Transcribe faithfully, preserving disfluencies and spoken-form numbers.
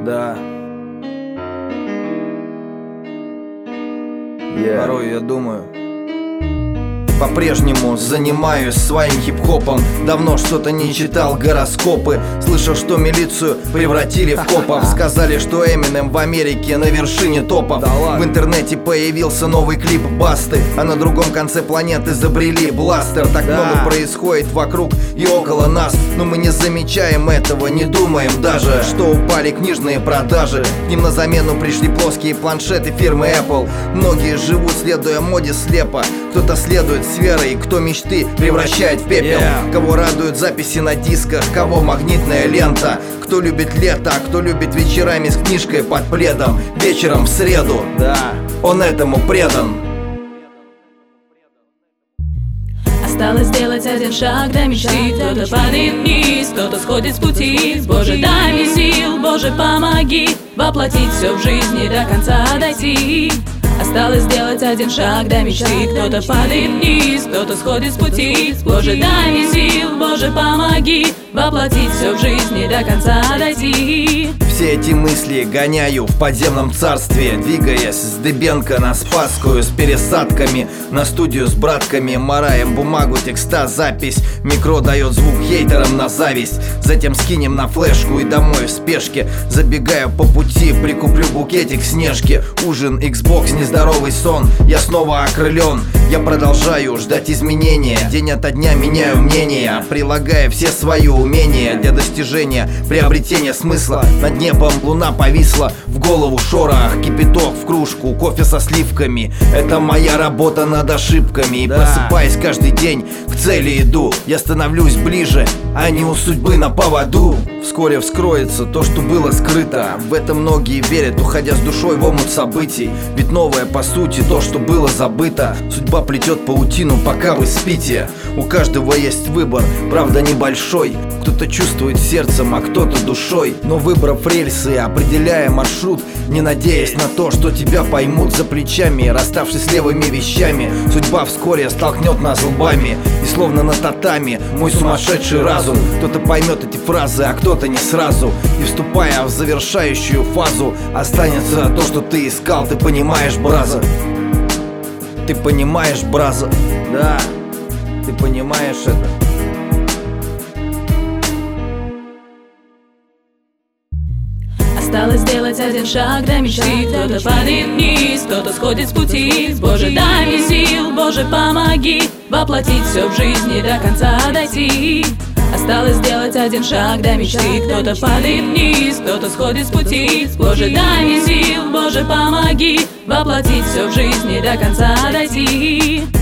Да. Yeah. Порой я думаю. По-прежнему занимаюсь своим хип-хопом. Давно что-то не читал гороскопы. Слышал, что милицию превратили в копов. Сказали, что Эминем в Америке на вершине топов. В интернете появился новый клип Басты, а на другом конце планеты изобрели бластер. Так да. много происходит вокруг и около нас, но мы не замечаем этого, не думаем даже, что упали книжные продажи. К ним на замену пришли плоские планшеты фирмы Apple. Многие живут, следуя моде слепо. Кто-то следует с верой, кто мечты превращает в пепел. yeah. Кого радуют записи на дисках, кого магнитная лента. Кто любит лето, а кто любит вечерами с книжкой под пледом. Вечером в среду, да, он этому предан. Осталось сделать один шаг до мечты. Кто-то падает вниз, кто-то сходит с пути. Боже, дай мне сил, Боже, помоги воплотить все в жизни, до конца дойти. Осталось сделать один шаг до мечты. Кто-то падает вниз, кто-то сходит с пути. Боже, дай мне сил, Боже, помоги воплотить все в жизни, до конца дойти. Все эти мысли гоняю в подземном царстве, двигаясь с Дыбенко на Спасскую, с пересадками на студию с братками. Мараем бумагу, текста, запись. Микро дает звук хейтерам на зависть. Затем скинем на флешку и домой в спешке. Забегаю по пути, прикуплю букетик снежки. Ужин, Xbox, нездоровый сон. Я снова окрылен. Я продолжаю ждать изменения. День ото дня меняю мнение, прилагая все свои умения для достижения приобретения смысла. Над небом луна повисла, в голову шорох, кипяток в кружку, кофе со сливками. Это моя работа над ошибками. И да. просыпаясь каждый день, к цели иду. Я становлюсь ближе, а не у судьбы на поводу. Вскоре вскроется то, что было скрыто. В это многие верят, уходя с душой в омут событий. Ведь новое по сути то, что было забыто. Судьба плетет паутину, пока вы спите. У каждого есть выбор, правда небольшой. Кто-то чувствует сердцем, а кто-то душой. Но выбрав рельсы, определяя маршрут, не надеясь на то, что тебя поймут за плечами, расставшись с левыми вещами, судьба вскоре столкнет нас лбами. И словно на татами мой сумасшедший разум. Кто-то поймет эти фразы, а кто-то не сразу. И вступая в завершающую фазу, останется то, что ты искал. Ты понимаешь, браза? Ты понимаешь, браза? Да, ты понимаешь это? Осталось сделать один шаг до мечты. Кто-то падает вниз, кто-то сходит с пути. Боже, дай мне сил, Боже, помоги воплотить все в жизни, до конца дойти. Осталось сделать один шаг до мечты. Кто-то падает вниз, кто-то сходит с пути. Боже, дай мне сил, Боже, помоги воплотить все в жизни, до конца дойти.